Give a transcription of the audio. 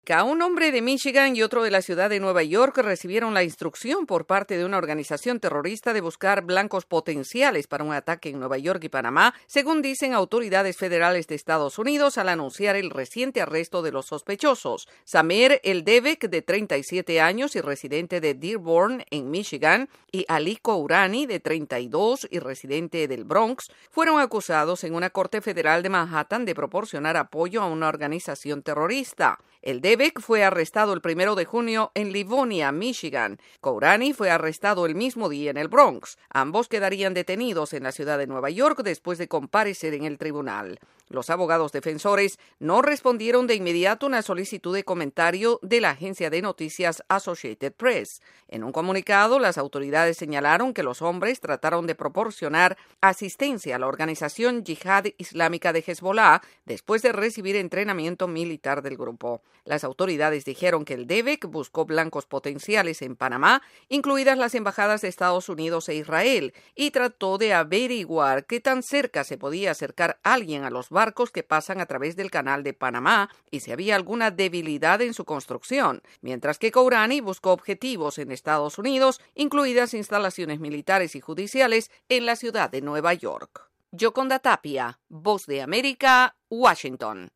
Un hombre de Michigan y otro de la ciudad de Nueva York recibieron la instrucción por parte de una organización terrorista de buscar blancos potenciales para un ataque en Nueva York y Panamá, según dicen autoridades federales de Estados Unidos al anunciar el reciente arresto de los sospechosos. Samer Eldebek, de 37 años y residente de Dearborn, en Michigan, y Ali Kourani, de 32 y residente del Bronx, fueron acusados en una corte federal de Manhattan de proporcionar apoyo a una organización terrorista. Eldebek fue arrestado el 1 de junio en Livonia, Michigan. Kourani fue arrestado el mismo día en el Bronx. Ambos quedarían detenidos en la ciudad de Nueva York después de comparecer en el tribunal. Los abogados defensores no respondieron de inmediato a una solicitud de comentario de la agencia de noticias Associated Press. En un comunicado, las autoridades señalaron que los hombres trataron de proporcionar asistencia a la organización Yihad Islámica de Hezbollah después de recibir entrenamiento militar del grupo. Las autoridades dijeron que Eldebek buscó blancos potenciales en Panamá, incluidas las embajadas de Estados Unidos e Israel, y trató de averiguar qué tan cerca se podía acercar alguien a los barcos que pasan a través del canal de Panamá y si había alguna debilidad en su construcción, mientras que Kourani buscó objetivos en Estados Unidos, incluidas instalaciones militares y judiciales en la ciudad de Nueva York. Yoconda Tapia, Voz de América, Washington.